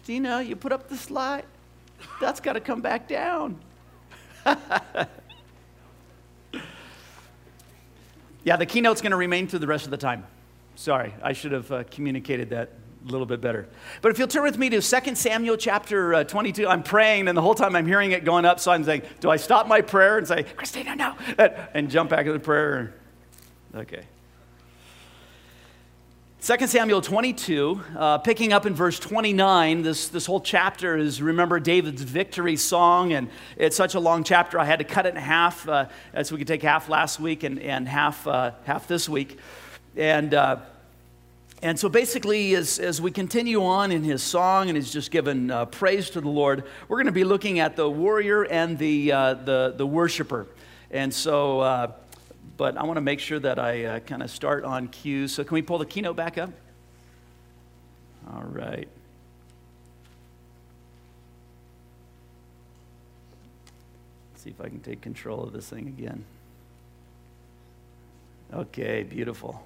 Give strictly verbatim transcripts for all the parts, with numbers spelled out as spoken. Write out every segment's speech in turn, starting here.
Christina, you put up the slide. That's got to come back down. Yeah, the keynote's going to remain through the rest of the time. Sorry, I should have uh, communicated that a little bit better. But if you'll turn with me to Second Samuel chapter uh, twenty-two, I'm praying, and the whole time I'm hearing it going up, so I'm saying, do I stop my prayer and say, Christina, no, and, and jump back into the prayer? Okay. Second Samuel twenty-two, uh, picking up in verse twenty-nine, this, this whole chapter is, remember, David's victory song, and it's such a long chapter, I had to cut it in half, uh, so we could take half last week and, and half, uh, half this week. And uh, and so basically, as, as we continue on in his song, and he's just given uh, praise to the Lord, we're going to be looking at the warrior and the, uh, the, the worshiper. And so... Uh, But I want to make sure that I uh, kind of start on cue. So can we pull the keynote back up? All right. Let's see if I can take control of this thing again. Okay, beautiful.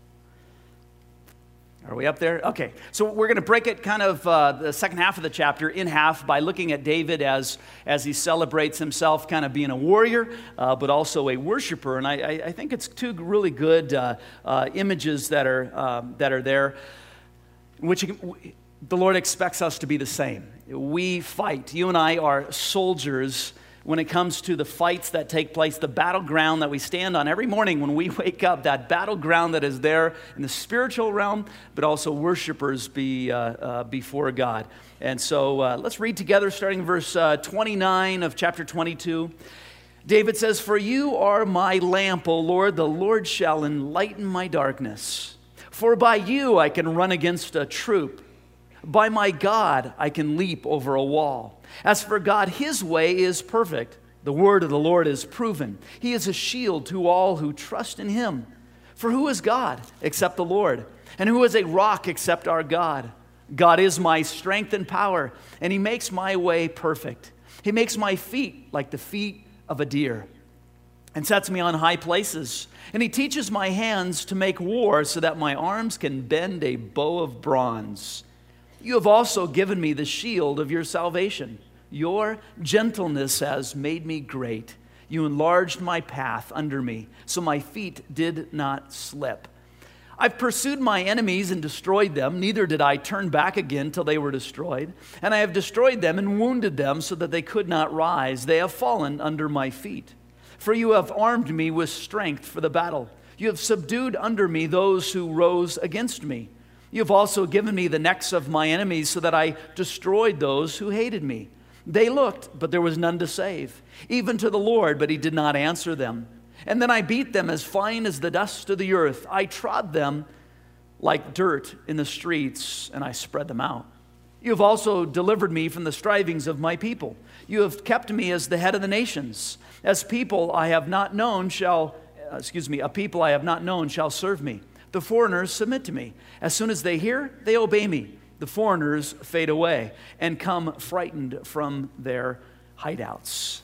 Are we up there? Okay, so we're going to break it kind of uh, the second half of the chapter in half by looking at David as as he celebrates himself kind of being a warrior, uh, but also a worshiper. And I, I think it's two really good uh, uh, images that are um, that are there, which the Lord expects us to be the same. We fight. You and I are soldiers when it comes to the fights that take place, the battleground that we stand on every morning when we wake up, that battleground that is there in the spiritual realm, but also worshipers be uh, uh, before God. And so uh, let's read together, starting in verse uh, twenty-nine of chapter twenty-two. David says, "For you are my lamp, O Lord, the Lord shall enlighten my darkness. For by you I can run against a troop. By my God I can leap over a wall. As for God, his way is perfect. The word of the Lord is proven. He is a shield to all who trust in him. For who is God except the Lord? And who is a rock except our God? God is my strength and power, and he makes my way perfect. He makes my feet like the feet of a deer, and sets me on high places. And he teaches my hands to make war, so that my arms can bend a bow of bronze. You have also given me the shield of your salvation. Your gentleness has made me great. You enlarged my path under me, so my feet did not slip. I've pursued my enemies and destroyed them. Neither did I turn back again till they were destroyed. And I have destroyed them and wounded them so that they could not rise. They have fallen under my feet. For you have armed me with strength for the battle. You have subdued under me those who rose against me. You have also given me the necks of my enemies so that I destroyed those who hated me. They looked, but there was none to save, even to the Lord, but he did not answer them. And then I beat them as fine as the dust of the earth. I trod them like dirt in the streets, and I spread them out. You have also delivered me from the strivings of my people. You have kept me as the head of the nations. As people I have not known shall, uh, excuse me, a people I have not known shall serve me. The foreigners submit to me. As soon as they hear, they obey me. The foreigners fade away and come frightened from their hideouts."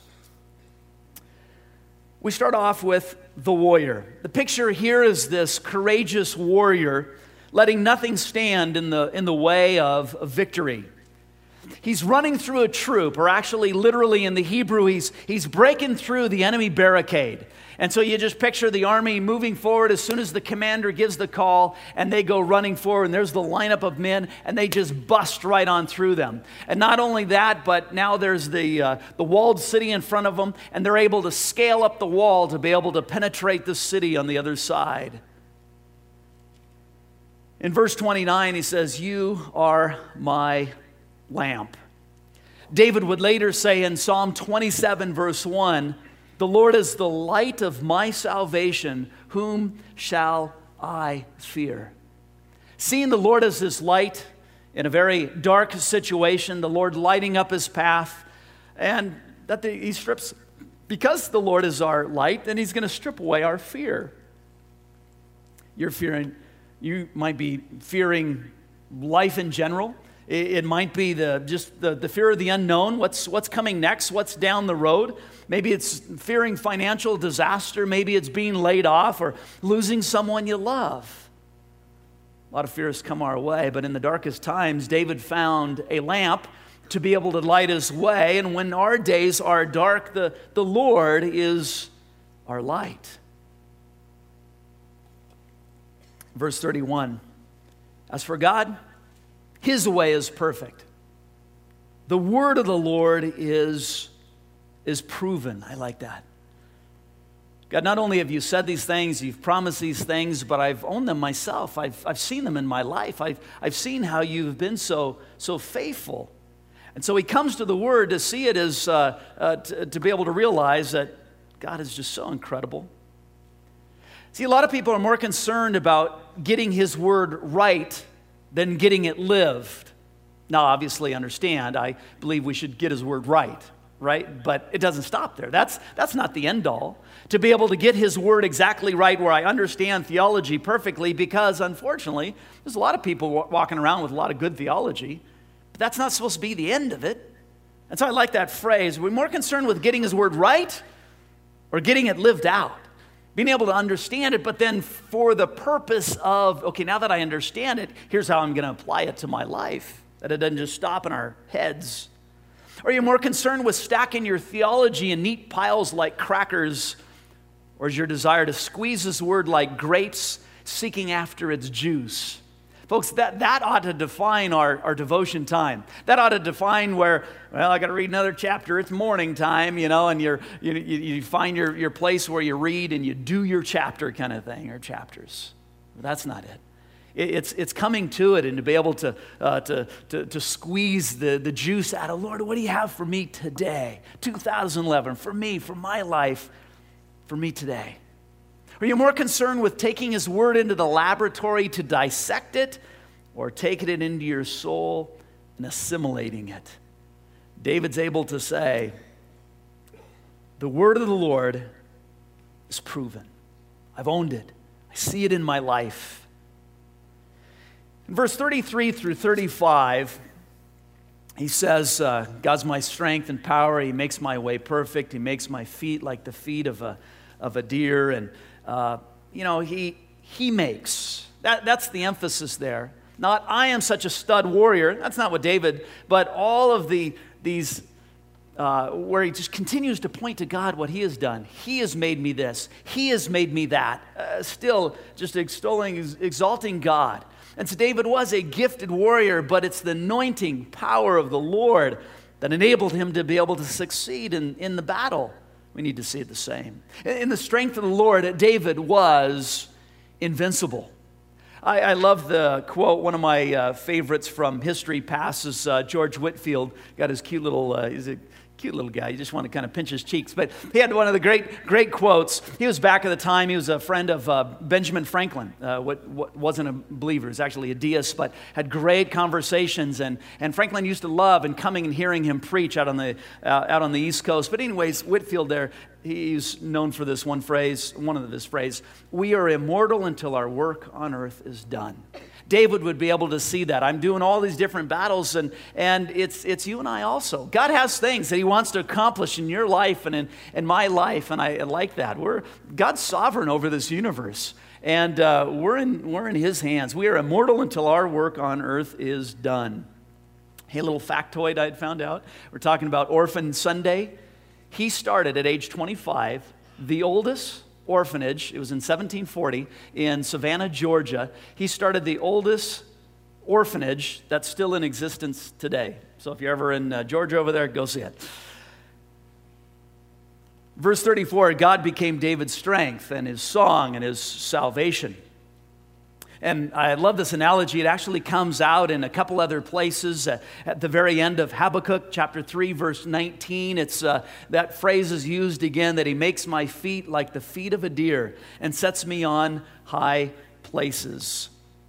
We start off with the warrior. The picture here is this courageous warrior letting nothing stand in the, in the way of, of victory. He's running through a troop, or actually literally in the Hebrew, he's, he's breaking through the enemy barricade. And so you just picture the army moving forward as soon as the commander gives the call, and they go running forward, and there's the lineup of men, and they just bust right on through them. And not only that, but now there's the, uh, the walled city in front of them, and they're able to scale up the wall to be able to penetrate the city on the other side. In verse twenty-nine, he says, "You are my lamp." David would later say in Psalm twenty-seven, verse one, "The Lord is the light of my salvation. Whom shall I fear?" Seeing the Lord as this light in a very dark situation, the Lord lighting up his path, and that the, he strips, because the Lord is our light, then he's going to strip away our fear. You're fearing, you might be fearing life in general. It might be the just the, the fear of the unknown. What's what's coming next? What's down the road? Maybe it's fearing financial disaster. Maybe it's being laid off or losing someone you love. A lot of fears come our way, but in the darkest times, David found a lamp to be able to light his way. And when our days are dark, the, the Lord is our light. Verse thirty-one, as for God, his way is perfect. The word of the Lord is, is proven. I like that. God, not only have you said these things, you've promised these things, but I've owned them myself. I've, I've seen them in my life. I've, I've seen how you've been so, so faithful. And so he comes to the Word to see it as, uh, uh, to, to be able to realize that God is just so incredible. See, a lot of people are more concerned about getting His Word right than getting it lived. Now, obviously, understand, I believe we should get His Word right, right? But it doesn't stop there. That's, that's not the end all. To be able to get His Word exactly right where I understand theology perfectly, because unfortunately, there's a lot of people walking around with a lot of good theology, but that's not supposed to be the end of it. And so I like that phrase. We're more concerned with getting His Word right or getting it lived out. Being able to understand it, but then for the purpose of, okay, now that I understand it, here's how I'm going to apply it to my life. That it doesn't just stop in our heads. Are you more concerned with stacking your theology in neat piles like crackers, or is your desire to squeeze His Word like grapes, seeking after its juice? Folks, that, that ought to define our, our devotion time. That ought to define where, well, I got to read another chapter. It's morning time, you know, and you're, you, you, you find your, your place where you read and you do your chapter kind of thing, or chapters. But that's not it. It's, it's coming to it and to be able to, uh, to, to, to squeeze the, the juice out of, Lord, what do you have for me today? two thousand eleven, for me, for my life, for me today. Are you more concerned with taking His Word into the laboratory to dissect it, or taking it into your soul and assimilating it? David's able to say, the Word of the Lord is proven. I've owned it. I see it in my life. In verse thirty-three through thirty-five, he says, uh, God's my strength and power. He makes my way perfect. He makes my feet like the feet of a, of a deer. And Uh, you know, he he makes. That, that's the emphasis there. Not, I am such a stud warrior. That's not what David, but all of the these, uh, where he just continues to point to God, what He has done. He has made me this. He has made me that. Uh, still just extolling, exalting God. And so David was a gifted warrior, but it's the anointing power of the Lord that enabled him to be able to succeed in, in the battle. We need to see it the same. In the strength of the Lord, David was invincible. I, I love the quote, one of my uh, favorites from history passes, uh, George Whitefield, got his cute little, uh, he's a cute little guy. You just want to kind of pinch his cheeks. But he had one of the great, great quotes. He was back at the time, he was a friend of uh, Benjamin Franklin, uh, what, what wasn't a believer, he was actually a deist, but had great conversations. And, and Franklin used to love and coming and hearing him preach out on the uh, out on the East Coast. But anyways, Whitefield there, he's known for this one phrase, one of this phrase, we are immortal until our work on earth is done. David would be able to see that. I'm doing all these different battles, and, and it's it's you and I also. God has things that He wants to accomplish in your life and in, in my life, and I, I like that. We're God's sovereign over this universe, and uh, we're in we're in His hands. We are immortal until our work on earth is done. Hey, a little factoid I had found out. We're talking about Orphan Sunday. He started at age twenty-five, the oldest orphanage. It was in seventeen forty in Savannah, Georgia. He started the oldest orphanage that's still in existence today. So if you're ever in uh, Georgia over there, go see it. Verse thirty-four, God became David's strength and his song and his salvation. And I love this analogy. It actually comes out in a couple other places. Uh, at the very end of Habakkuk, chapter three, verse nineteen, it's uh, that phrase is used again, that He makes my feet like the feet of a deer and sets me on high places.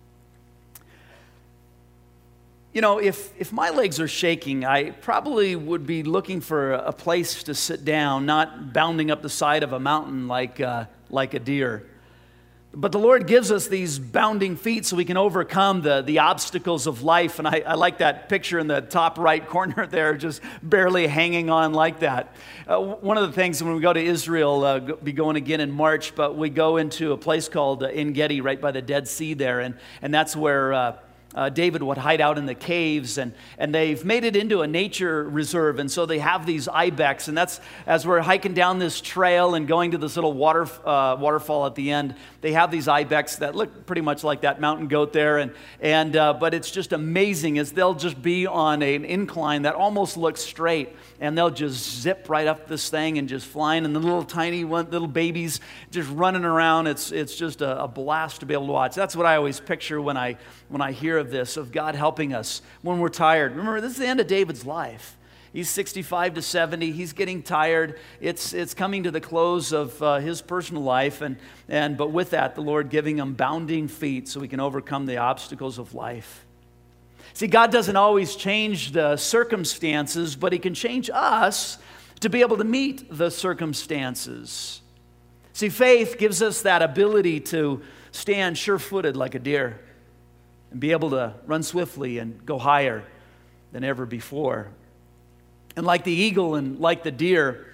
You know, if, if my legs are shaking, I probably would be looking for a place to sit down, not bounding up the side of a mountain like, uh, like a deer. But the Lord gives us these bounding feet so we can overcome the, the obstacles of life. And I, I like that picture in the top right corner there, just barely hanging on like that. Uh, one of the things when we go to Israel, uh, go, be going again in March, but we go into a place called uh, En Gedi right by the Dead Sea there. And, and that's where uh, uh, David would hide out in the caves. And, and they've made it into a nature reserve. And so they have these ibex. And that's as we're hiking down this trail and going to this little water uh, waterfall at the end, they have these ibex that look pretty much like that mountain goat there, and and uh, but it's just amazing as they'll just be on an incline that almost looks straight, and they'll just zip right up this thing and just flying, and the little tiny one, little babies just running around. It's it's just a, a blast to be able to watch. That's what I always picture when I when I hear of this, of God helping us when we're tired. Remember, this is the end of David's life. He's sixty-five to seventy. He's getting tired. It's it's coming to the close of uh, his personal life, and and but with that, the Lord giving him bounding feet so he can overcome the obstacles of life. See, God doesn't always change the circumstances, but He can change us to be able to meet the circumstances. See, faith gives us that ability to stand sure-footed like a deer and be able to run swiftly and go higher than ever before. And like the eagle and like the deer,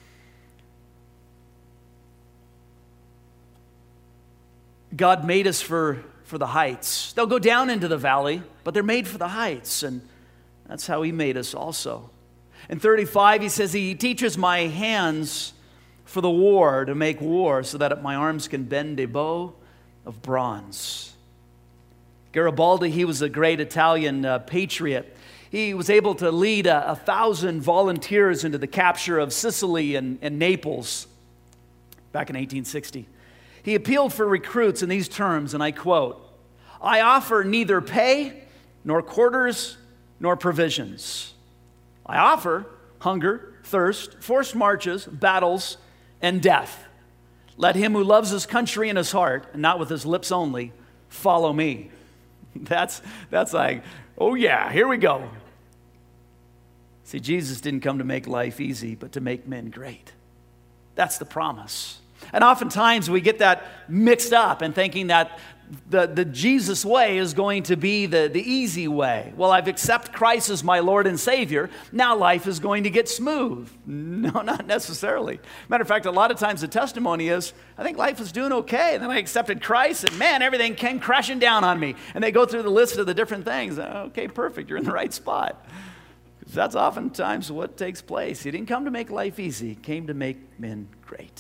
God made us for, for the heights. They'll go down into the valley, but they're made for the heights, and that's how He made us also. In thirty-five, He says, He teaches my hands for the war, to make war, so that my arms can bend a bow of bronze. Garibaldi, he was a great Italian uh, patriot. He was able to lead a, a thousand volunteers into the capture of Sicily and, and Naples back in eighteen sixty. He appealed for recruits in these terms, and I quote, "I offer neither pay, nor quarters, nor provisions. I offer hunger, thirst, forced marches, battles, and death. Let him who loves his country in his heart, and not with his lips only, follow me." That's, that's like, oh yeah, here we go. See, Jesus didn't come to make life easy, but to make men great. That's the promise. And oftentimes we get that mixed up and thinking that the, the Jesus way is going to be the, the easy way. Well, I've accepted Christ as my Lord and Savior. Now life is going to get smooth. No, not necessarily. Matter of fact, a lot of times the testimony is, I think life is doing okay. And then I accepted Christ and man, everything came crashing down on me. And they go through the list of the different things. Okay, perfect. You're in the right spot. That's oftentimes what takes place. He didn't come to make life easy. He came to make men great.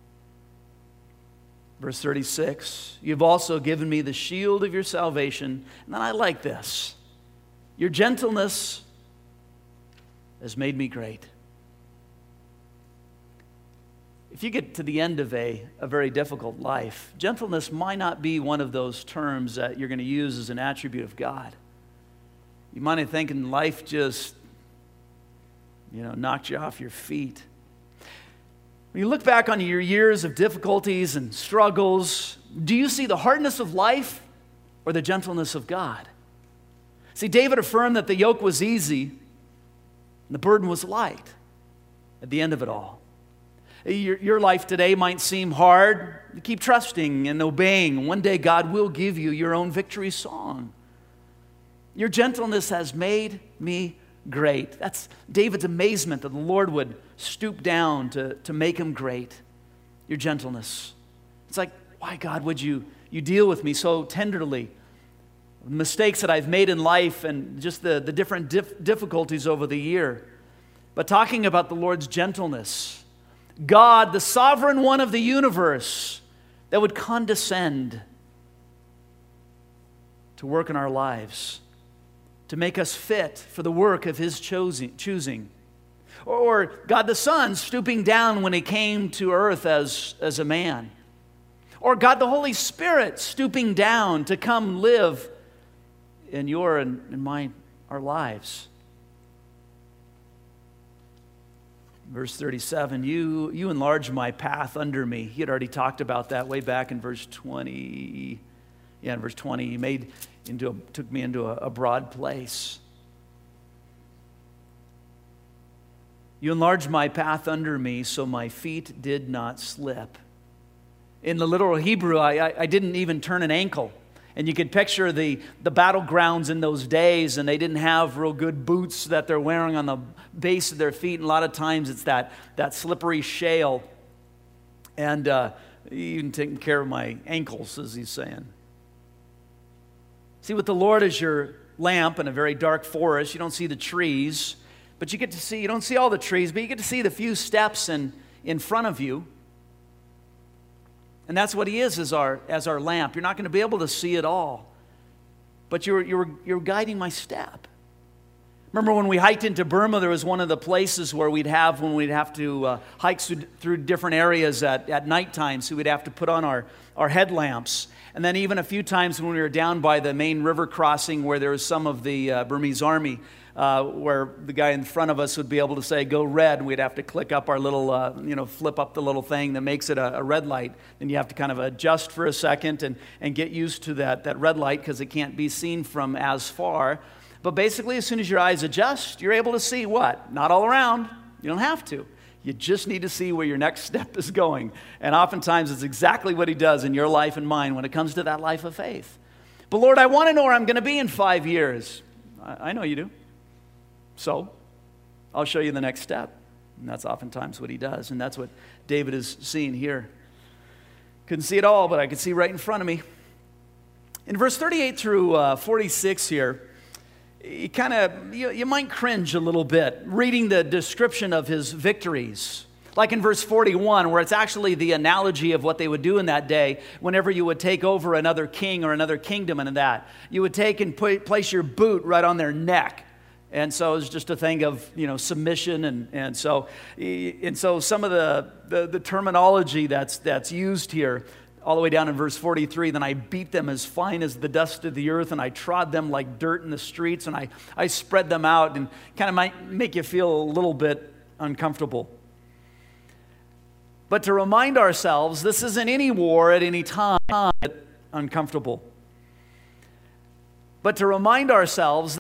Verse thirty-six, you've also given me the shield of your salvation. And then I like this. Your gentleness has made me great. If you get to the end of a, a very difficult life, gentleness might not be one of those terms that you're going to use as an attribute of God. You might be thinking life just, you know, knocked you off your feet. When you look back on your years of difficulties and struggles, do you see the hardness of life or the gentleness of God? See, David affirmed that the yoke was easy and the burden was light at the end of it all. Your, your life today might seem hard. Keep trusting and obeying. One day God will give you your own victory song. Your gentleness has made me great. That's David's amazement that the Lord would stoop down to, to make him great. Your gentleness. It's like, why, God, would you, you deal with me so tenderly? The mistakes that I've made in life and just the, the different dif- difficulties over the year. But talking about the Lord's gentleness, God, the sovereign one of the universe, that would condescend to work in our lives, to make us fit for the work of His choosing. Or God the Son stooping down when He came to earth as, as a man. Or God the Holy Spirit stooping down to come live in your and in my, our lives. Verse thirty-seven, you, you enlarge my path under me. He had already talked about that way back in verse twenty. Yeah, in verse twenty, He made into a, took me into a, a broad place. You enlarged my path under me so my feet did not slip. in the literal Hebrew, I, I, I didn't even turn an ankle. And you could picture the, the battlegrounds in those days, and they didn't have real good boots that they're wearing on the base of their feet. And a lot of times it's that, that slippery shale. And uh, even taking care of my ankles, as he's saying. See, with the Lord as your lamp in a very dark forest, you don't see the trees, but you get to see, you don't see all the trees, but you get to see the few steps in, in front of you. And that's what he is as our, as our lamp. You're not going to be able to see it all, but you're, you're, you're guiding my step. Remember when we hiked into Burma, there was one of the places where we'd have, when we'd have to uh, hike through, through different areas at, at nighttime, so we'd have to put on our, our headlamps. And then even a few times when we were down by the main river crossing where there was some of the uh, Burmese army, uh, where the guy in front of us would be able to say, go red, and we'd have to click up our little, uh, you know, flip up the little thing that makes it a, a red light. Then you have to kind of adjust for a second and, and get used to that, that red light because it can't be seen from as far. But basically, as soon as your eyes adjust, you're able to see what? Not all around. You don't have to. You just need to see where your next step is going. And oftentimes, it's exactly what he does in your life and mine when it comes to that life of faith. But Lord, I want to know where I'm going to be in five years. I, I know you do. So, I'll show you the next step. And that's oftentimes what he does. And that's what David is seeing here. Couldn't see it all, but I could see right in front of me. In verse thirty-eight through uh, forty-six here, you kind of, you, you might cringe a little bit reading the description of his victories. Like in verse forty-one, where it's actually the analogy of what they would do in that day whenever you would take over another king or another kingdom and that. You would take and put, place your boot right on their neck. And so it's just a thing of, you know, submission. And, and, so, and so some of the, the, the terminology that's, that's used here, all the way down in verse forty-three, then I beat them as fine as the dust of the earth, and I trod them like dirt in the streets, and I, I spread them out, and kind of might make you feel a little bit uncomfortable. But to remind ourselves, this isn't any war at any time uncomfortable. But to remind ourselves